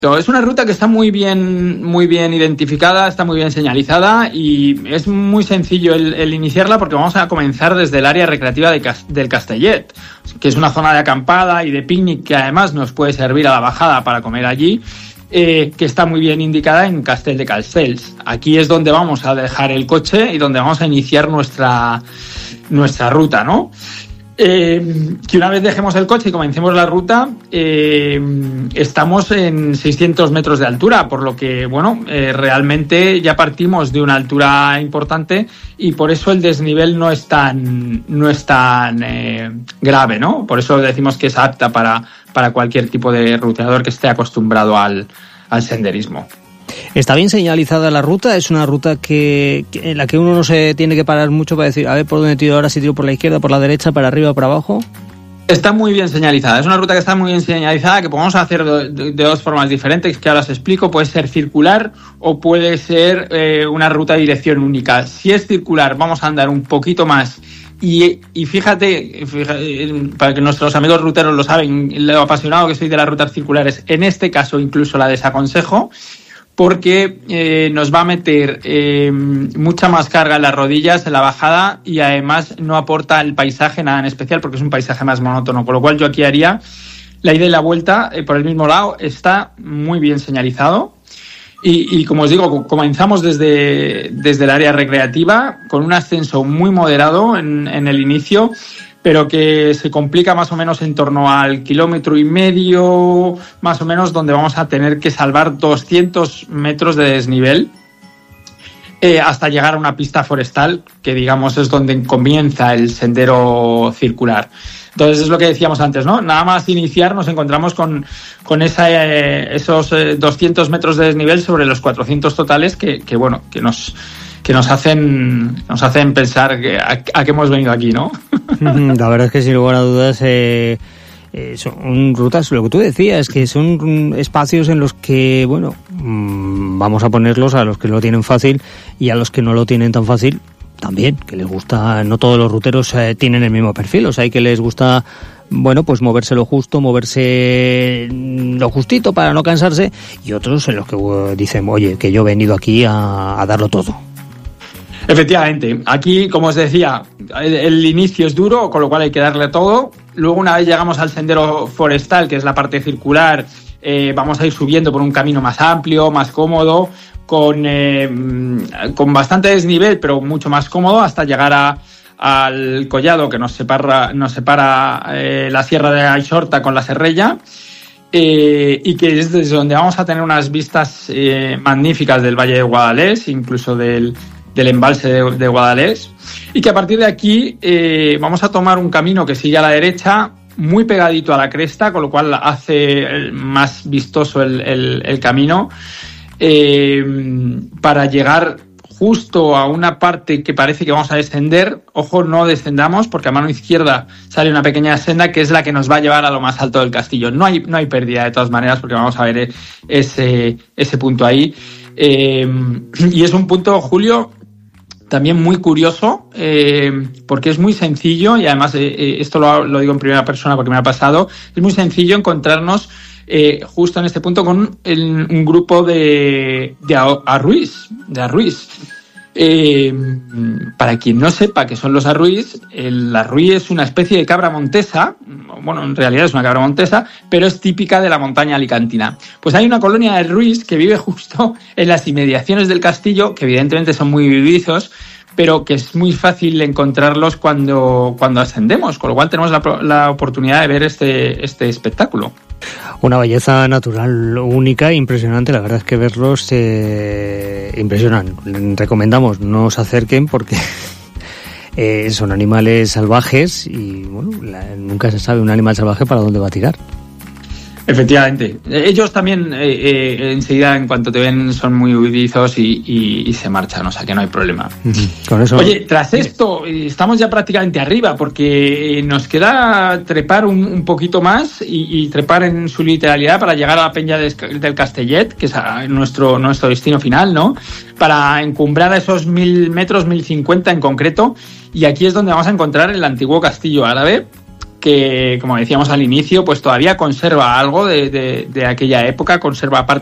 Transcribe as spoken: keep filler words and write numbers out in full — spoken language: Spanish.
Es una ruta que está muy bien, muy bien identificada, está muy bien señalizada y es muy sencillo el, el iniciarla porque vamos a comenzar desde el área recreativa de, del Castellet, que es una zona de acampada y de picnic que además nos puede servir a la bajada para comer allí, eh, que está muy bien indicada en Castell de Calcells. Aquí es donde vamos a dejar el coche y donde vamos a iniciar nuestra, nuestra ruta, ¿no? Eh, que una vez dejemos el coche y comencemos la ruta, eh, estamos en seiscientos metros de altura, por lo que, bueno, eh, realmente ya partimos de una altura importante y por eso el desnivel no es tan, no es tan eh, grave, ¿no? Por eso decimos que es apta para, para cualquier tipo de ruteador que esté acostumbrado al, al senderismo. ¿Está bien señalizada la ruta? ¿Es una ruta que, que en la que uno no se tiene que parar mucho para decir, a ver, por dónde tiro ahora, si tiro por la izquierda, por la derecha, para arriba, para abajo? Está muy bien señalizada. Es una ruta que está muy bien señalizada, que podemos hacer de, de, de dos formas diferentes, que ahora os explico. Puede ser circular o puede ser eh, una ruta de dirección única. Si es circular, vamos a andar un poquito más. Y, y fíjate, fíjate, para que nuestros amigos ruteros lo saben, lo apasionado que soy de las rutas circulares, en este caso incluso la desaconsejo, porque eh, nos va a meter eh, mucha más carga en las rodillas en la bajada y además no aporta el paisaje nada en especial porque es un paisaje más monótono, con lo cual yo aquí haría la ida y la vuelta eh, por el mismo lado. Está muy bien señalizado y, y como os digo, comenzamos desde, desde el área recreativa con un ascenso muy moderado en, en el inicio, pero que se complica más o menos en torno al kilómetro y medio, más o menos, donde vamos a tener que salvar doscientos metros de desnivel eh, hasta llegar a una pista forestal, que digamos es donde comienza el sendero circular. Entonces es lo que decíamos antes, ¿no? Nada más iniciar nos encontramos con, con esa, eh, esos eh, doscientos metros de desnivel sobre los cuatrocientos totales que, que bueno, que nos... que nos hacen nos hacen pensar que a, a qué hemos venido aquí, ¿no? La verdad es que sin lugar a dudas eh, eh, son rutas, lo que tú decías, que son espacios en los que, bueno, mmm, vamos a ponerlos a los que lo tienen fácil y a los que no lo tienen tan fácil también, que les gusta. No todos los ruteros eh, tienen el mismo perfil, o sea, hay que les gusta, bueno, pues moverse lo justo, moverse lo justito para no cansarse, y otros en los que uh, dicen, oye, que yo he venido aquí a, a darlo todo. Efectivamente, aquí, como os decía, el, el inicio es duro, con lo cual hay que darle todo. Luego, una vez llegamos al sendero forestal, que es la parte circular, eh, vamos a ir subiendo por un camino más amplio, más cómodo, con, eh, con bastante desnivel, pero mucho más cómodo, hasta llegar a, al collado que nos separa, nos separa eh, la sierra de Aixorta con la Serrella. Eh, y que es desde donde vamos a tener unas vistas eh, magníficas del Valle de Guadalés, incluso del del embalse de, de Guadalés, y que a partir de aquí eh, vamos a tomar un camino que sigue a la derecha, muy pegadito a la cresta, con lo cual hace más vistoso el, el, el camino, eh, para llegar justo a una parte que parece que vamos a descender. Ojo, no descendamos, porque a mano izquierda sale una pequeña senda que es la que nos va a llevar a lo más alto del castillo. No hay, no hay pérdida de todas maneras, porque vamos a ver ese, ese punto ahí. Eh, y es un punto, Julio, también muy curioso, eh, porque es muy sencillo, y además eh, esto lo, lo digo en primera persona porque me ha pasado, es muy sencillo encontrarnos eh, justo en este punto con el, un grupo de, de arruís, de arruís. Eh, para quien no sepa qué son los arruís, el arruí es una especie de cabra montesa, bueno, en realidad es una cabra montesa, pero es típica de la montaña alicantina. Pues hay una colonia de arruís que vive justo en las inmediaciones del castillo, que evidentemente son muy vivizos, pero que es muy fácil encontrarlos cuando, cuando ascendemos, con lo cual tenemos la, la oportunidad de ver este, este espectáculo. Una belleza natural única, impresionante. La verdad es que verlos eh, impresionan. Recomendamos no se acerquen porque eh, son animales salvajes y bueno, la, nunca se sabe un animal salvaje para dónde va a tirar. Efectivamente. Ellos también eh, eh, enseguida, en cuanto te ven, son muy huidizos y, y, y se marchan, o sea que no hay problema. Con eso... Oye, tras esto, estamos ya prácticamente arriba, porque nos queda trepar un, un poquito más y, y trepar en su literalidad para llegar a la peña de, del Castellet, que es nuestro, nuestro destino final, ¿no? Para encumbrar a esos mil metros, mil cincuenta en concreto, y aquí es donde vamos a encontrar el antiguo castillo árabe, que, como decíamos al inicio, pues todavía conserva algo de, de, de aquella época, conserva parte